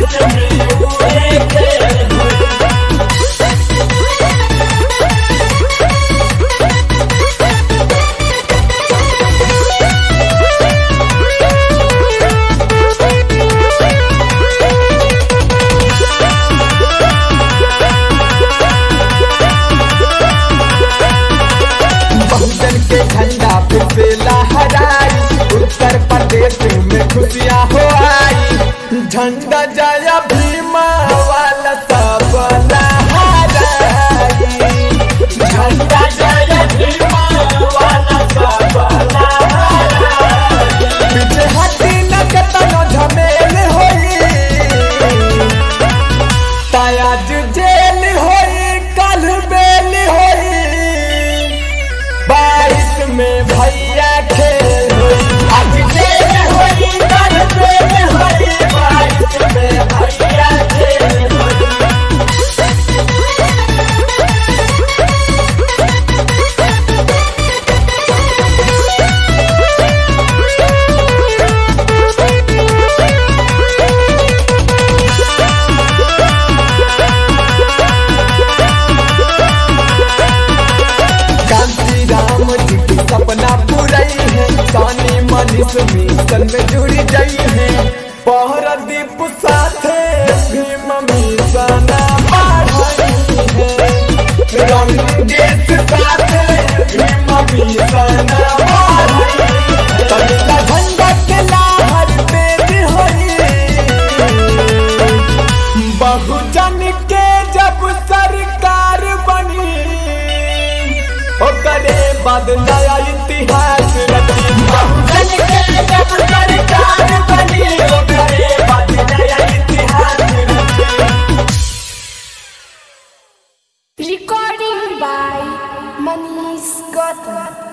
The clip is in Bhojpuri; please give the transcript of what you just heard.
झंडा फिर से लहराई, उत्तर प्रदेश में खुशियाँ हो आई। झंडा जय भीमा वाला सब लहराई, झंडा जय भीमा वाला सब लहराई। पीछे हटी न कतनो झमेल होई, तायाज जेल होई कल बेल होई। 22 में भैया खेल आज जेल होई कल बेल होई। 22 में भैया खेल राम जी की सपना पूरी है, सानी मनीष मिशन में जुड़ी गई है। पहरदीप साथे भीम मिशन बढ़ाई है, रंगेश साथे भीम मिशन बढ़ाई है। झंडा के लहर तेज होई, बहुजन के जब सरकार बनी, ओकरे बाद नया इतिहास रची। बहुजन के जब सरकार बनी, ओकरे बाद नया इतिहास रची। Recording by Manish Gautam.